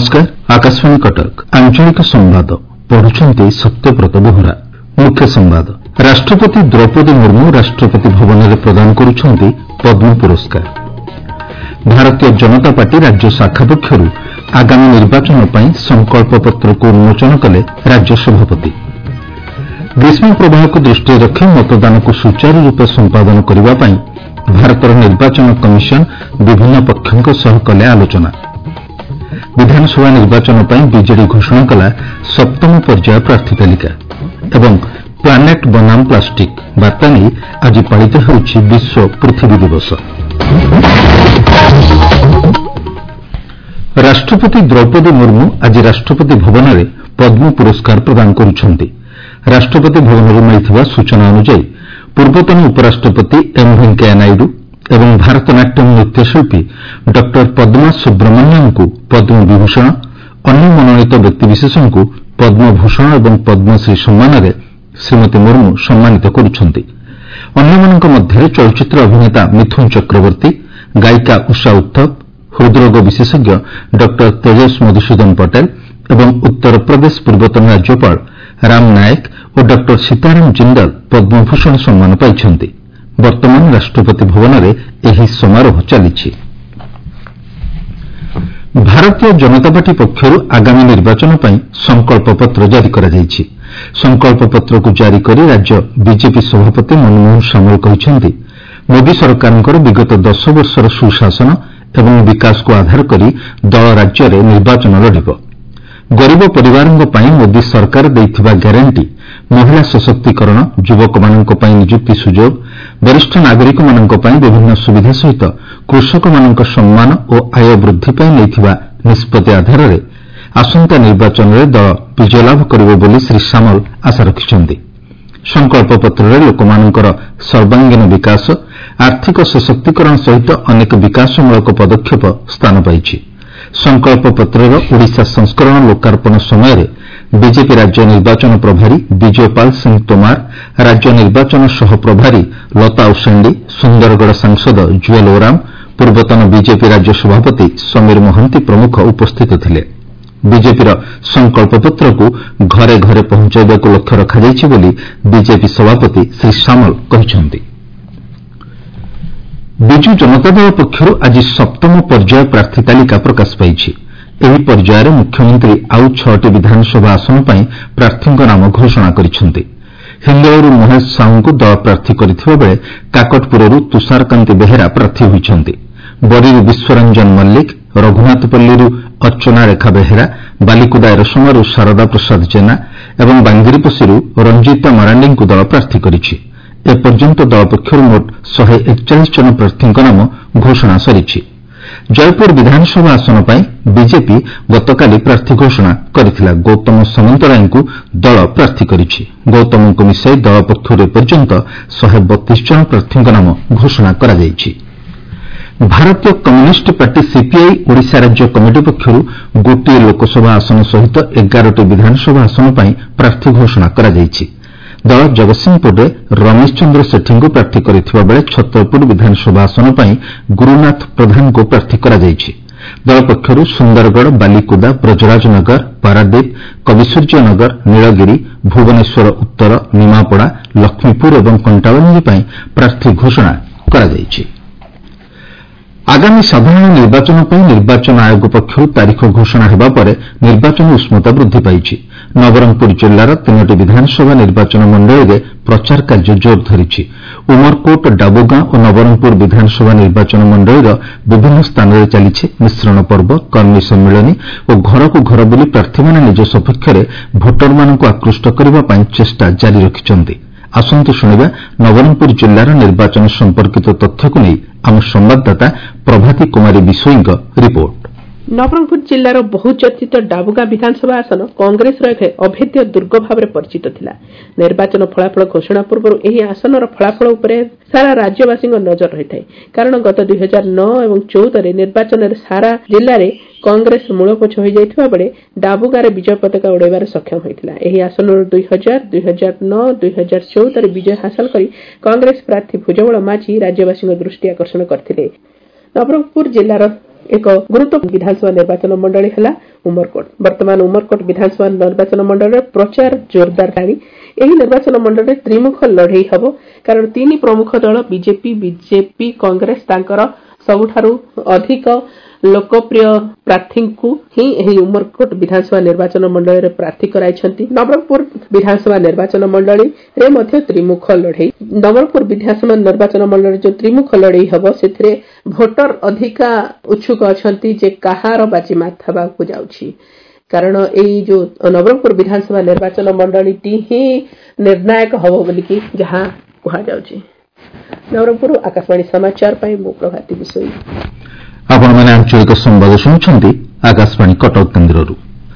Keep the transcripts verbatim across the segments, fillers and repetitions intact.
नमस्कार। आकाशवाणी कटक आंचलिक संवाद पढ़ुछंती सत्यव्रत बेहरा। मुख्य संवाद। राष्ट्रपति द्रौपदी मुर्मू राष्ट्रपति भवन में प्रदान करुछंती पद्म पुरस्कार। भारतीय जनता पार्टी राज्य शाखा पक्षर आगामी निर्वाचन पर संकल्प पत्र को उन्मोचन कले राज्य सभापति। ग्रीष्म प्रवाह को दृष्टि रखी मतदान को सुचारू रूपे संपादन करने भारतर निर्वाचन कमिशन विभिन्न पक्षों सह कले आलोचना। विधानसभा निर्वाचन पर बीजेडी घोषणा कला सप्तम पर्याय प्रार्थी तालिका एवं प्लानेट बनाम प्लास्टिक वार्ता नहीं आज पालित होउछि विश्व पृथ्वी दिवस। राष्ट्रपति द्रौपदी मुर्मू आज राष्ट्रपति भवन में पद्म पुरस्कार प्रदान करुछंती। राष्ट्रपति भवन मिलिथिबा सूचना अनुसार पूर्वतन उपराष्ट्रपति एम वेंकैया नायडू एवं भारतनाट्यम नृत्यशिल्पी डॉ पद्मा सुब्रमण्यम को पद्म विभूषण, अन्य मनोनीत व्यक्तिविशेषों को पद्मभूषण एवं पद्मश्री सम्मान में श्रीमती मुर्मू सम्मानित करुछंती। अन्यମାନଙ୍କ ମଧ୍ୟରେ चलचित्र अभिनेता मिथुन चक्रवर्ती, गायिका उषा उत्थप, हृदरोग विशेषज्ञ डॉ तेजस मधुसूदन पटेल एवं उत्तर प्रदेश पूर्वतन राज्यपाल राम नायक और डॉ सीताराम जिंदाल पद्मभूषण सम्मान पाइछंती। वर्तमान राष्ट्रपति भवन में यह समारोह चली। भारतीय जनता पार्टी पक्षर आगामी निर्वाचन पर संकल्प पत्र जारी कर संकल्प पत्र को जारी कर राज्य बीजेपी सभापति मनमोहन सामल कहते मोदी सरकार विगत दस वर्षर सुशासन एवं विकास को आधार कर दल राज्य में निर्वाचन लड़ब। गरीब परिवारों पर मोदी सरकार देइथिबा ग्यारंटी, महिला सशक्तिकरण, युवक मानक पई नियुक्ति सुजोग, वरिष्ठ नागरिक मानक पई विभिन्न सुविधा सहित कृषक मानक सम्मान और आय वृद्धि पई नैथिबा निष्पत्ति आधार में आसंता निर्वाचन में दल विजय लाभ करिबो बोली श्री सामल आशा रखिछंती। संकल्प पत्र में लोकमानकर सर्वांगीन विकास, आर्थिक सशक्तिकरण सहित अनेक विकासमूलक पदक्षेप स्थान पाइछि। संकल्प पत्रर ओडिशा संस्करण लोकार्पण समय बीजेपी राज्य निर्वाचन प्रभारी विजयपाल सिंह तोमार, राज्य निर्वाचन सह प्रभारी लता उसेंडी, सुंदरगढ़ सांसद जुएल ओराम, पूर्वतन बीजेपी राज्य सभापति समीर महांती प्रमुख उपस्थित थिले। बीजेपीर संकल्प पत्र को घरे घरे पहुंचाइबा को लक्ष्य रखाଯାଇଛି बोली बीजेपी सभापति श्री सामल कहिछंती। विजु जनता दल पक्षर आज सप्तम पर्याय प्रार्थी तालिका प्रकाश पाइछि। ଏହି ପର୍ଯ୍ୟାୟରେ ମୁଖ୍ୟମନ୍ତ୍ରୀ ଆଉ ଛଅଟି ବିଧାନସଭା ଆସନ ପାଇଁ ପ୍ରାର୍ଥୀଙ୍କ ନାମ ଘୋଷଣା କରିଛନ୍ତି। ହିନ୍ଦଳରୁ ମହେଶ ସାହୁଙ୍କୁ ଦଳ ପ୍ରାର୍ଥୀ କରିଥିବା ବେଳେ କାକଟପୁରରୁ ତୁଷାରକାନ୍ତି ବେହେରା ପ୍ରାର୍ଥୀ ହୋଇଛନ୍ତି। ବରୀରୁ ବିଶ୍ୱରଞ୍ଜନ ମଲ୍ଲିକ, ରଘୁନାଥପଲ୍ଲୀରୁ ଅର୍ଚ୍ଚନା ରେଖା ବେହେରା, ବାଲିକୁଦା ଏରସମାରୁ ଶାରଦା ପ୍ରସାଦ ଜେନା ଏବଂ ବାଙ୍ଗିରିପୋଷିରୁ ରଞ୍ଜିତା ମାରାଣ୍ଡିଙ୍କୁ ଦଳ ପ୍ରାର୍ଥୀ କରିଛି। ଏପର୍ଯ୍ୟନ୍ତ ଦଳ ପକ୍ଷରୁ ମୋଟ ଶହେ ଏକଚାଳିଶ ଜଣ ପ୍ରାର୍ଥୀଙ୍କ ନାମ ଘୋଷଣା ସରିଛି। जयपुर विधानसभा आसन पर बीजेपी गतकाली प्रार्थी घोषणा करथिला। गौतम सामंतराय को दल प्रार्थी करिछि। गौतम को मिसाई दल पक्षर एपर्यंत शहे बतीस जन प्रार्थी नाम घोषणा करा जायछि। भारतीय कम्युनिस्ट पार्टी सीपीआई ओडिशा राज्य कमिटी पक्षर गोटे लोकसभा आसन सहित एगारटी विधानसभा आसन पर प्रार्थी घोषणा करा जायछि। दल जगतसिंहपुर में रमेश चंद्र सेठी को प्रार्थी करथिबा बेले छतरपुर विधानसभा आसन पर गुरुनाथ प्रधान को प्रार्थी करा जायछि। दल पक्षर सुंदरगढ़, बालिकुदा, ब्रजराजनगर, पारादीप, कविसूर्यनगर, नीलगिरी, भुवनेश्वर उत्तर, निमापड़ा, लक्ष्मीपुर और कंटाबांजी पर प्रार्थी घोषणा करा जायछि। आगामी साधारण निर्वाचन पर निर्वाचन आयोग पक्षर तारीख घोषणा हेबा परे निर्वाचन उष्णता वृद्धि पाइछि। नवरंगपुर जिल्लार तीनोटी विधानसभा निर्वाचन मंडल में प्रचार कार्य जोर धरिछि। उमरकोट, डाबुगां और नवरंगपुर विधानसभा निर्वाचन मंडल विभिन्न स्थान में चली मिश्रण पर्व, कर्मी सम्मिलनी और घर को घर बुली प्रार्थी माने निज सपक्ष में भोटर मानक आकृष्ट करने चेष्टा जारी रखिछन्ति। आसंतु शुणिबा नवरंगपुर जिल्लार निर्वाचन संपर्कित तथ्य को नहीं आम संवाददाता प्रभाती कुमारी विशोईଙ୍କ रिपोर्ट। नवरंगपुर जिल्लार बहुचर्चित डाबुगां विधानसभा आसन कांग्रेस एक अभेद्य दुर्ग भाव परिचित थिला। निर्वाचन फलाफल घोषणा पूर्व यह आसनर फलाफल उपरे सारा राज्यवासी नजर रही है। कारण गत दुई हजार नौ और चौदह निर्वाचन में सारा जिले में कांग्रेस मूलपोछ हो जाता बेले डाबुगां विजय पताका उड़ाइबार सक्षम होता। यह आसन दुई हजार दुई हजार नौ दुई हजार चौदह विजय हासिल कर कांग्रेस प्रार्थी भुजबल माझी राज्यवासी दृष्टि आकर्षण करते। नवरंगपुर जिलार ଏକ ଗୁରୁତ୍ୱପୂର୍ଣ୍ଣ ବିଧାନସଭା ନିର୍ବାଚନ ମଣ୍ଡଳୀ ହେଲା ଉମରକୋଟ। ବର୍ତ୍ତମାନ ଉମରକୋଟ ବିଧାନସଭା ନିର୍ବାଚନ ମଣ୍ଡଳୀରେ ପ୍ରଚାର ଜୋରଦାର ହେଲାଣି। ଏହି ନିର୍ବାଚନ ମଣ୍ଡଳୀରେ ତ୍ରିମୁଖ ଲଢ଼େଇ ହେବ, କାରଣ ତିନି ପ୍ରମୁଖ ଦଳ ବିଜେପି, ବିଜେପି, କଂଗ୍ରେସ ତାଙ୍କର ସବୁଠାରୁ ଅଧିକ ଲୋକପ୍ରିୟ ପ୍ରାର୍ଥୀଙ୍କୁ ହିଁ ଏହି ଉମରକୋଟ ବିଧାନସଭା ନିର୍ବାଚନ ମଣ୍ଡଳୀରେ ପ୍ରାର୍ଥୀ କରାଇଛନ୍ତି। ନବରଙ୍ଗପୁର ବିଧାନସଭା ନିର୍ବାଚନ ମଣ୍ଡଳୀରେ ମଧ୍ୟ ତ୍ରିମୁଖ ଲଢ଼େଇ। ନବରଙ୍ଗପୁର ବିଧାନସଭା ନିର୍ବାଚନ ମଣ୍ଡଳୀରେ ଯେଉଁ ତ୍ରିମୁଖ ଲଢ଼େଇ ହେବ, ସେଥିରେ ଭୋଟର ଅଧିକା ଉତ୍ସୁକ ଅଛନ୍ତି ଯେ କାହାର ବାଜିମାତ ହେବାକୁ ଯାଉଛି, କାରଣ ଏଇ ଯୋଉ ନବରଙ୍ଗପୁର ବିଧାନସଭା ନିର୍ବାଚନ ମଣ୍ଡଳୀଟି ହିଁ ନିର୍ଣ୍ଣାୟକ ହେବ ବୋଲିକି ଯାହା କୁହାଯାଉଛି। ନବରଙ୍ଗପୁର ଆକାଶବାଣୀ ସମାଚାର ପାଇଁ ମୁଁ ପ୍ରଭାତୀ ବିଷୋଇ। ଆପଣମାନେ ଆଞ୍ଚଳିକ ସମ୍ବାଦ ଶୁଣୁଛନ୍ତି ଆକାଶବାଣୀ କଟକ କେନ୍ଦ୍ରରୁ।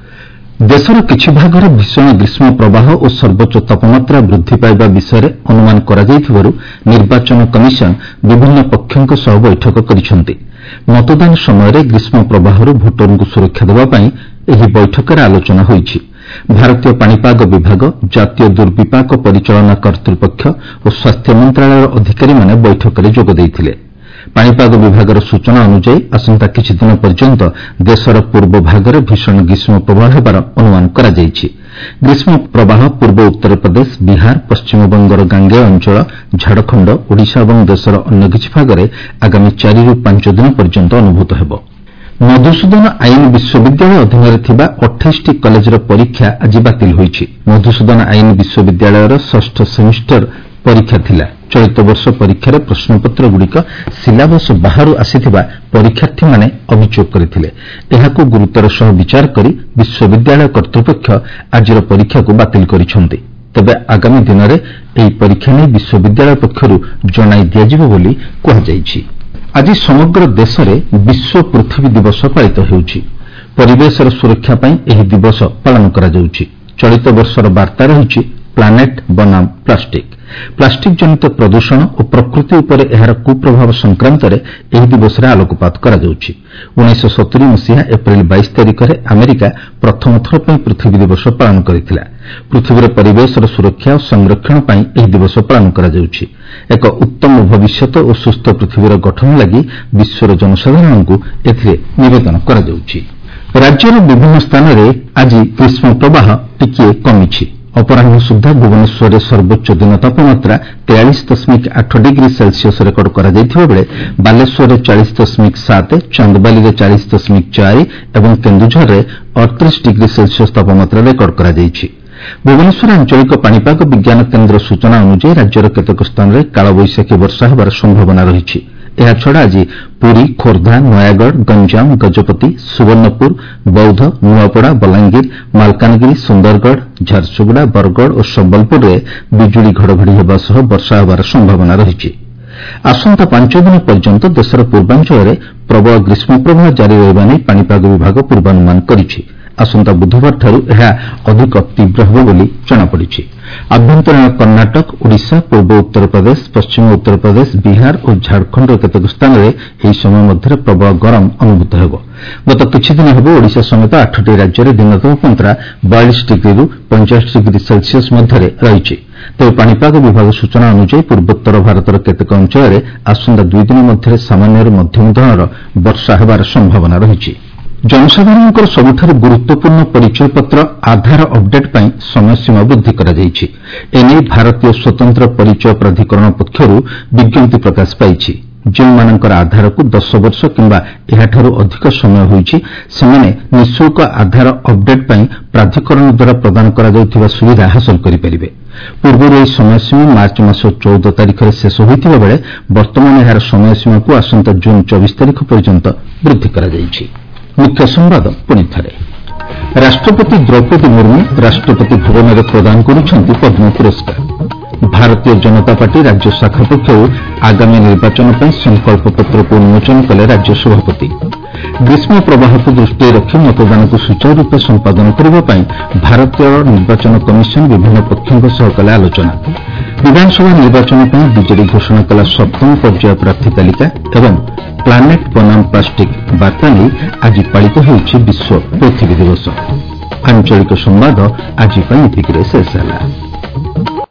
ଦେଶର କିଛି ଭାଗରେ ଭୀଷଣ ଗ୍ରୀଷ୍ମ ପ୍ରବାହ ଓ ସର୍ବୋଚ୍ଚ ତାପମାତ୍ରା ବୃଦ୍ଧି ପାଇବା ବିଷୟରେ ଅନୁମାନ କରାଯାଇଥିବାରୁ ନିର୍ବାଚନ କମିଶନ ବିଭିନ୍ନ ପକ୍ଷଙ୍କ ସହ ବୈଠକ କରିଛନ୍ତି। ମତଦାନ ସମୟରେ ଗ୍ରୀଷ୍ମ ପ୍ରବାହରୁ ଭୋଟରଙ୍କୁ ସୁରକ୍ଷା ଦେବା ପାଇଁ ଏହି ବୈଠକରେ ଆଲୋଚନା ହୋଇଛି। ଭାରତୀୟ ପାଣିପାଗ ବିଭାଗ, ଜାତୀୟ ଦୁର୍ବିପାକ ପରିଚାଳନା କର୍ତ୍ତୃପକ୍ଷ ଓ ସ୍ୱାସ୍ଥ୍ୟ ମନ୍ତ୍ରଣାଳୟର ଅଧିକାରୀମାନେ ବୈଠକରେ ଯୋଗ ଦେଇଥିଲେ। ପାଣିପାଗ ବିଭାଗର ସୂଚନା ଅନୁଯାୟୀ ଆସନ୍ତା କିଛିଦିନ ପର୍ଯ୍ୟନ୍ତ ଦେଶର ପୂର୍ବ ଭାଗରେ ଭୀଷଣ ଗ୍ରୀଷ୍ମ ପ୍ରବାହ ହେବାର ଅନୁମାନ କରାଯାଇଛି। ଗ୍ରୀଷ୍ମ ପ୍ରବାହ ପୂର୍ବ ଉତ୍ତର ପ୍ରଦେଶ, ବିହାର, ପଶ୍ଚିମବଙ୍ଗର ଗାଙ୍ଗେୟ ଅଞ୍ଚଳ, ଝାଡ଼ଖଣ୍ଡ, ଓଡ଼ିଶା ଏବଂ ଦେଶର ଅନ୍ୟ କିଛି ଭାଗରେ ଆଗାମୀ ଚାରିରୁ ପାଞ୍ଚ ଦିନ ପର୍ଯ୍ୟନ୍ତ ଅନୁଭୂତ ହେବ। ମଧୁସୂଦନ ଆଇନ ବିଶ୍ୱବିଦ୍ୟାଳୟ ଅଧୀନରେ ଥିବା ଅଠେଇଶଟି କଲେଜର ପରୀକ୍ଷା ଆଜି ବାତିଲ ହୋଇଛି। ମଧୁସୂଦନ ଆଇନ ବିଶ୍ୱବିଦ୍ୟାଳୟର ଷଷ୍ଠ ସେମିଷ୍ଟର ପରୀକ୍ଷା ଥିଲା। ଚଳିତ ବର୍ଷ ପରୀକ୍ଷାରେ ପ୍ରଶ୍ନପତ୍ରଗୁଡ଼ିକ ସିଲାବସ୍ ବାହାରୁ ଆସିଥିବା ପରୀକ୍ଷାର୍ଥୀମାନେ ଅଭିଯୋଗ କରିଥିଲେ। ଏହାକୁ ଗୁରୁତର ସହ ବିଚାର କରି ବିଶ୍ୱବିଦ୍ୟାଳୟ କର୍ତ୍ତୃପକ୍ଷ ଆଜିର ପରୀକ୍ଷାକୁ ବାତିଲ କରିଛନ୍ତି। ତେବେ ଆଗାମୀ ଦିନରେ ଏହି ପରୀକ୍ଷା ନେଇ ବିଶ୍ୱବିଦ୍ୟାଳୟ ପକ୍ଷରୁ ଜଣାଇ ଦିଆଯିବ ବୋଲି କୁହାଯାଇଛି। ଆଜି ସମଗ୍ର ଦେଶରେ ବିଶ୍ୱ ପୃଥିବୀ ଦିବସ ପାଳିତ ହେଉଛି। ପରିବେଶର ସୁରକ୍ଷା ପାଇଁ ଏହି ଦିବସ ପାଳନ କରାଯାଉଛି। ଚଳିତ ବର୍ଷର ବାର୍ତ୍ତା ରହିଛି ପ୍ଲାନେଟ୍ ବନାମ ପ୍ଲାଷ୍ଟିକ୍। ପ୍ଲାଷ୍ଟିକ୍ ଜନିତ ପ୍ରଦୂଷଣ ଓ ପ୍ରକୃତି ଉପରେ ଏହାର କୁପ୍ରଭାବ ସଂକ୍ରାନ୍ତରେ ଏହି ଦିବସରେ ଆଲୋକପାତ କରାଯାଉଛି। ଉଣେଇଶହ ସତୁରି ମସିହା ଏପ୍ରିଲ ବାଇଶ ତାରିଖରେ ଆମେରିକା ପ୍ରଥମ ଥର ପାଇଁ ପୃଥିବୀ ଦିବସ ପାଳନ କରିଥିଲା। ପୃଥିବୀର ପରିବେଶର ସୁରକ୍ଷା ଓ ସଂରକ୍ଷଣ ପାଇଁ ଏହି ଦିବସ ପାଳନ କରାଯାଉଛି। ଏକ ଉତ୍ତମ ଭବିଷ୍ୟତ ଓ ସୁସ୍ଥ ପୃଥିବୀର ଗଠନ ଲାଗି ବିଶ୍ୱର ଜନସାଧାରଣଙ୍କୁ ଏଥିରେ ନିବେଦନ କରାଯାଉଛି। ରାଜ୍ୟର ବିଭିନ୍ନ ସ୍ଥାନରେ ଆଜି ଗ୍ରୀଷ୍ମ ପ୍ରବାହ ଟିକିଏ କମିଛି। ଅପରାହ୍ନ ସୁଦ୍ଧା ଭୁବନେଶ୍ୱରରେ ସର୍ବୋଚ୍ଚ ଦିନ ତାପମାତ୍ରା ତେୟାଳିଶ ଦଶମିକ ଆଠ ଡିଗ୍ରୀ ସେଲ୍ସିୟସ୍ ରେକର୍ଡ କରାଯାଇଥିବା ବେଳେ ବାଲେଶ୍ୱରରେ ଚାଳିଶ ଦଶମିକ ସାତ, ଚାନ୍ଦବାଲିରେ ଚାଳିଶ ଦଶମିକ ଚାରି ଏବଂ କେନ୍ଦୁଝରରେ ଅଠତିରିଶ ଡିଗ୍ରୀ ସେଲ୍ସିୟସ୍ ତାପମାତ୍ରା ରେକର୍ଡ କରାଯାଇଛି। ଭୁବନେଶ୍ୱର ଆଞ୍ଚଳିକ ପାଣିପାଗ ବିଜ୍ଞାନ କେନ୍ଦ୍ର ସୂଚନା ଅନୁଯାୟୀ ରାଜ୍ୟର କେତେକ ସ୍ଥାନରେ କାଳବୈଶାଖୀ ବର୍ଷା ହେବାର ସମ୍ଭାବନା ରହିଛି। ଏହାଛଡ଼ା ଆଜି ପୁରୀ, ଖୋର୍ଦ୍ଧା, ନୟାଗଡ଼, ଗଞ୍ଜାମ, ଗଜପତି, ସୁବର୍ଣ୍ଣପୁର, ବୌଦ୍ଧ, ନୂଆପଡ଼ା, ବଲାଙ୍ଗୀର, ମାଲକାନଗିରି, ସୁନ୍ଦରଗଡ଼, ଝାରସୁଗୁଡ଼ା, ବରଗଡ଼ ଓ ସମ୍ବଲପୁରରେ ବିଜୁଳି ଘଡ଼ଘଡ଼ି ହେବା ସହ ବର୍ଷା ହେବାର ସମ୍ଭାବନା ରହିଛି। ଆସନ୍ତା ପାଞ୍ଚ ଦିନ ପର୍ଯ୍ୟନ୍ତ ଦେଶର ପୂର୍ବାଞ୍ଚଳରେ ପ୍ରବଳ ଗ୍ରୀଷ୍ମ ପ୍ରବାହ ଜାରି ରହିବା ନେଇ ପାଣିପାଗ ବିଭାଗ ପୂର୍ବାନୁମାନ କରିଛି। ଆସନ୍ତା ବୁଧବାରଠାରୁ ଏହା ଅଧିକ ତୀବ୍ର ହେବ ବୋଲି ଜଣାପଡ଼ିଛି। ଆଭ୍ୟନ୍ତରୀଣ କର୍ଣ୍ଣାଟକ, ଓଡ଼ିଶା, ପୂର୍ବ ଉତ୍ତର ପ୍ରଦେଶ, ପଶ୍ଚିମ ଉତ୍ତର ପ୍ରଦେଶ, ବିହାର ଓ ଝାଡ଼ଖଣ୍ଡର କେତେକ ସ୍ଥାନରେ ଏହି ସମୟ ମଧ୍ୟରେ ପ୍ରବଳ ଗରମ ଅନୁଭୂତ ହେବ। ଗତ କିଛିଦିନ ହେବ ଓଡ଼ିଶା ସମେତ ଆଠଟି ରାଜ୍ୟରେ ଦିନ ତାପମାତ୍ରା ବୟାଳିଶ ଡିଗ୍ରୀରୁ ପଇଁଚାଳିଶ ଡିଗ୍ରୀ ସେଲ୍ସିୟସ୍ ମଧ୍ୟରେ ରହିଛି। ତେବେ ପାଣିପାଗ ବିଭାଗ ସୂଚନା ଅନୁଯାୟୀ ପୂର୍ବୋତ୍ତର ଭାରତର କେତେକ ଅଞ୍ଚଳରେ ଆସନ୍ତା ଦୁଇ ଦିନ ମଧ୍ୟରେ ସାମାନ୍ୟରୁ ମଧ୍ୟମ ଧରଣର ବର୍ଷା ହେବାର ସମ୍ଭାବନା ରହିଛି। ଜନସାଧାରଣଙ୍କର ସବୁଠାରୁ ଗୁରୁତ୍ୱପୂର୍ଣ୍ଣ ପରିଚୟପତ୍ର ଆଧାର ଅପଡେଟ୍ ପାଇଁ ସମୟସୀମା ବୃଦ୍ଧି କରାଯାଇଛି। ଏନେଇ ଭାରତୀୟ ସ୍ୱତନ୍ତ୍ର ପରିଚୟ ପ୍ରାଧିକରଣ ପକ୍ଷରୁ ବିଜ୍ଞପ୍ତି ପ୍ରକାଶ ପାଇଛି। ଯେଉଁମାନଙ୍କର ଆଧାରକୁ ଦଶ ବର୍ଷ କିମ୍ବା ଏହାଠାରୁ ଅଧିକ ସମୟ ହୋଇଛି, ସେମାନେ ନିଃଶୁଳ୍କ ଆଧାର ଅପଡେଟ୍ ପାଇଁ ପ୍ରାଧିକରଣ ଦ୍ୱାରା ପ୍ରଦାନ କରାଯାଉଥିବା ସୁବିଧା ହାସଲ କରିପାରିବେ। ପୂର୍ବରୁ ଏହି ସମୟସୀମା ମାର୍ଚ୍ଚ ମାସ ଚଉଦ ତାରିଖରେ ଶେଷ ହୋଇଥିବା ବେଳେ ବର୍ତ୍ତମାନ ଏହାର ସମୟସୀମାକୁ ଆସନ୍ତା ଜୁନ୍ ଚବିଶ ତାରିଖ ପର୍ଯ୍ୟନ୍ତ ବୃଦ୍ଧି କରାଯାଇଛି। ମୁଖ୍ୟ ସମ୍ବାଦ ପୁଣି ଥରେ। ରାଷ୍ଟ୍ରପତି ଦ୍ରୌପଦୀ ମୁର୍ମୁ ରାଷ୍ଟ୍ରପତି ଭବନରେ ପ୍ରଦାନ କରୁଛନ୍ତି ପଦ୍ମ ପୁରସ୍କାର। ଭାରତୀୟ ଜନତା ପାର୍ଟି ରାଜ୍ୟ ଶାଖା ପକ୍ଷରୁ ଆଗାମୀ ନିର୍ବାଚନ ପାଇଁ ସଂକଳ୍ପପତ୍ରକୁ ଉନ୍ମୋଚନ କଲେ ରାଜ୍ୟ ସଭାପତି। ଗ୍ରୀଷ୍ମ ପ୍ରବାହକୁ ଦୃଷ୍ଟିରେ ରଖି ମତଦାନକୁ ସୁଚାରୁ ରୂପେ ସମ୍ପାଦନ କରିବା ପାଇଁ ଭାରତୀୟ ନିର୍ବାଚନ କମିଶନ ବିଭିନ୍ନ ପକ୍ଷଙ୍କ ସହ କଲେ ଆଲୋଚନା। ବିଧାନସଭା ନିର୍ବାଚନ ପାଇଁ ବିଜେଡି ଘୋଷଣା କଲା ସପ୍ତମ ପର୍ଯ୍ୟାୟ ପ୍ରାର୍ଥୀ ତାଲିକା ଏବଂ ପ୍ଲାନେଟ୍ ବନାମ ପ୍ଲାଷ୍ଟିକ୍ ବାର୍ତ୍ତା ନେଇ ଆଜି ପାଳିତ ହେଉଛି ବିଶ୍ୱ ପୃଥିବୀ ଦିବସ। ଆଞ୍ଚଳିକ ସମ୍ବାଦ ଆଜି ପାଇଁ ଏତିକିରେ ଶେଷ ହେଲା।